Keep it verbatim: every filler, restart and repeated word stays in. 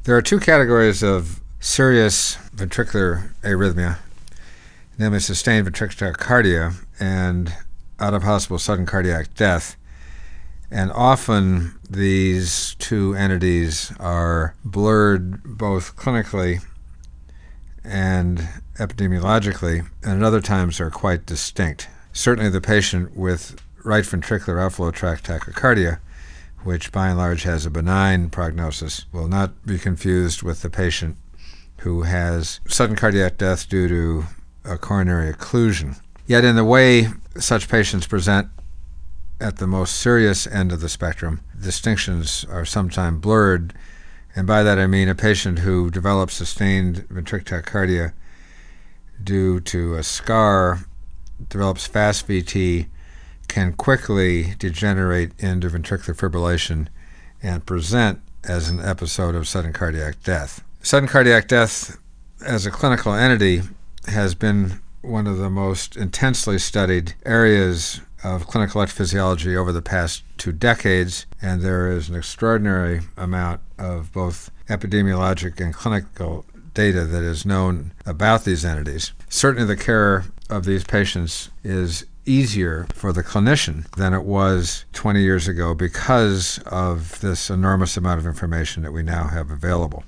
There are two categories of serious ventricular arrhythmia, namely sustained ventricular tachycardia and out-of-hospital sudden cardiac death. And often these two entities are blurred both clinically and epidemiologically, and at other times are quite distinct. Certainly the patient with right ventricular outflow tract tachycardia, which by and large has a benign prognosis, will not be confused with the patient who has sudden cardiac death due to a coronary occlusion. Yet in the way such patients present at the most serious end of the spectrum, distinctions are sometimes blurred, and by that I mean a patient who develops sustained ventricular tachycardia due to a scar, develops fast V T, can quickly degenerate into ventricular fibrillation and present as an episode of sudden cardiac death. Sudden cardiac death as a clinical entity has been one of the most intensely studied areas of clinical electrophysiology over the past two decades, and there is an extraordinary amount of both epidemiologic and clinical data that is known about these entities. Certainly the care of these patients is easier for the clinician than it was twenty years ago because of this enormous amount of information that we now have available.